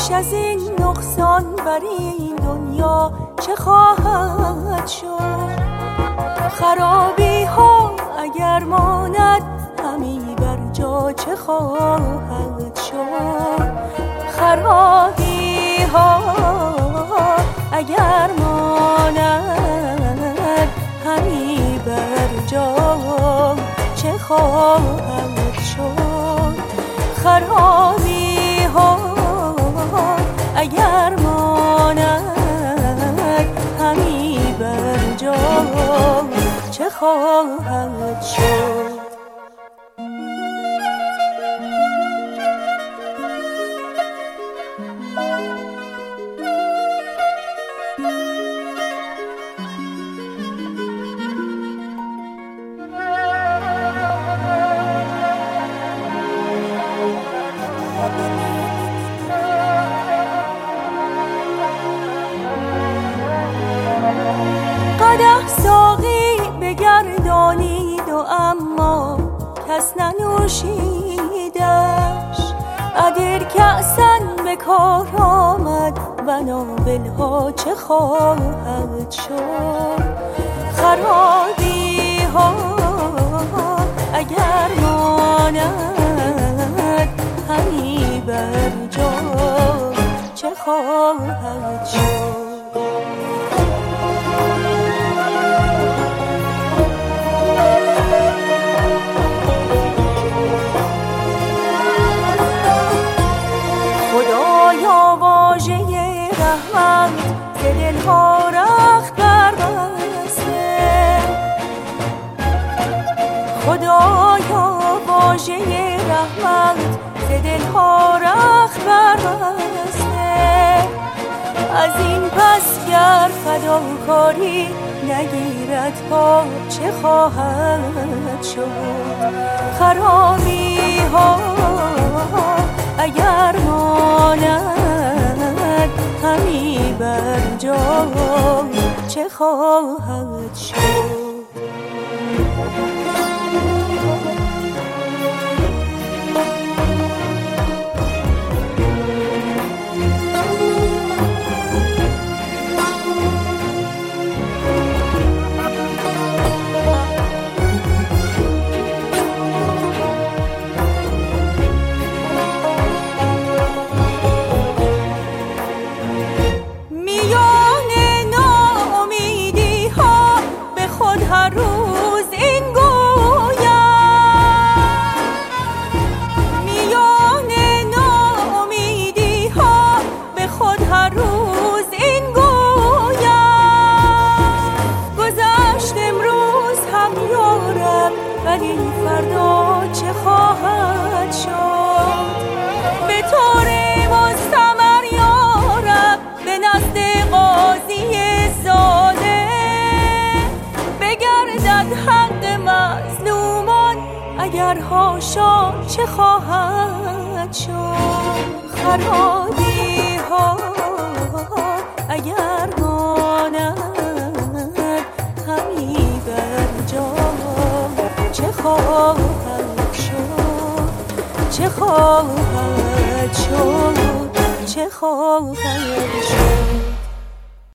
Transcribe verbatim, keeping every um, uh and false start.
بیش از این نقصان بر این دنیا چه خواهد شد؟ خرابی ها اگر ماند همی بر جا چه خواهد شد؟ خرابی ها اگر ماند همی بر جا چه خواهد شد؟ خرابی ها اگر ماند همی بر جا چه خواهد شد؟ قدح ساقی بگردانید و اما کس ننوشیدش. ادر کأسن به کار آمد و نابلها چه خواهد شد؟ خرابی ها اگر ماند همی بر جا چه خواهد شد؟ خدایا واژه رحمت ز دلها رخت بربسته. خدایا واژه رحمت ز دلها رخت بربسته. از این پس گر فداکاری نگیرد پا چه خواهد شد؟ خرابی ها اگر ماند همی بر جا چه خواهد شد؟ روز این گویم میان ناامیدی ها به خود هر روز این گویم. گذشت امروز هم یارب ولی فردا چه خواهد شد؟ به طور مستمر یارب به نزد قاضی زاده بگردد حق مظلومان اگر هاشا چه خواهد شد؟ خرابی ها اگر ماند همی بر جا چه خواهد شد؟ چه خواهد شد؟ چه خواهد شد؟